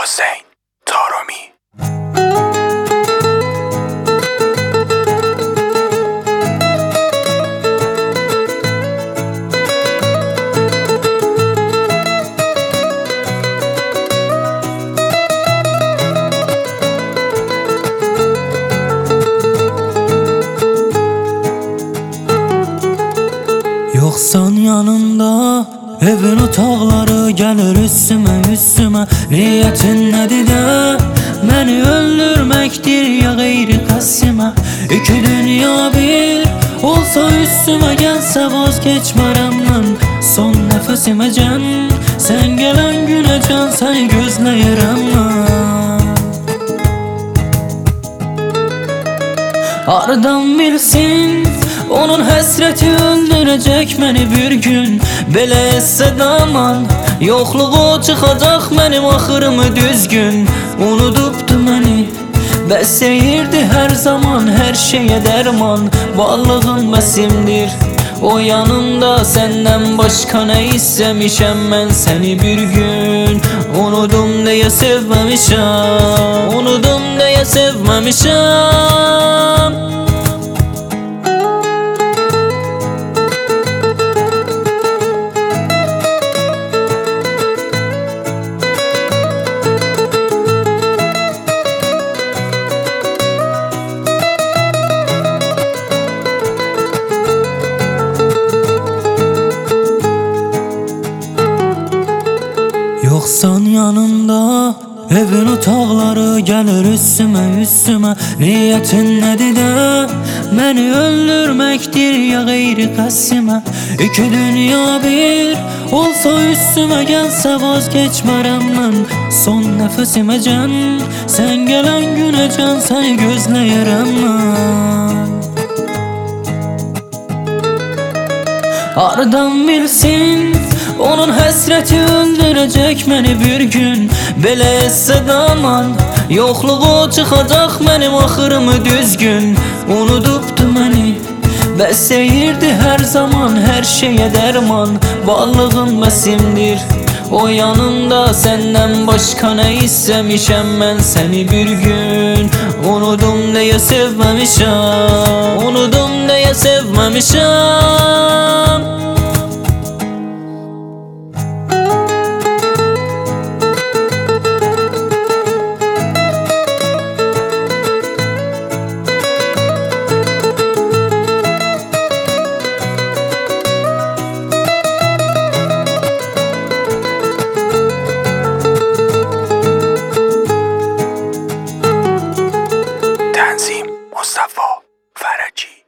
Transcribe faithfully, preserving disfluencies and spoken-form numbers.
حسین طارمی. Yoksan yanımda evin otaqları gelir üstüme üstüme. Niyetin nedir de beni öldürmektir ya gayri kasime. İki dünya bir olsa üstüme gelse vazgeçmərəm mən. Son nefesime can, sen gelen güne can, seni gözləyirəm mən. Hardan bilsin onun həsrəti öldürəcək məni bir gün. Belə etsə daman yoxluğu çıxacaq mənim axırımı düzgün. Unudubdu məni, bəsəyirdi hər zaman, hər şeyə dərman. Varlığın məsimdir, o yanımda səndən başqa nə istəmişəm mən səni bir gün. Unudum deyə sevməmişəm, unudum deyə sevməmişəm. Yoksan yanımda evin otaqları gelir üstüme üstüme. Niyetin nedir de beni öldürmektir ya gayri kasime. İki dünya bir olsa üstüme gelse vazgeçmərəm mən. Son nefesime can, sen gelen güne can, seni gözləyirəm mən. Hardan bilsin onun həsrəti öldürəcək məni bir gün. Belə etsə daman yoxluğu çıxacaq mənim axırımı düzgün. Unudubdu məni, bəsəyirdi hər zaman, hər şeyə dərman. Varlığın məsimdir, o yanımda səndən başqa nə istəmişəm mən səni bir gün. Unudum deyə sevməmişəm, unudum deyə sevməmişəm. تنظیم مصطفی فرجی.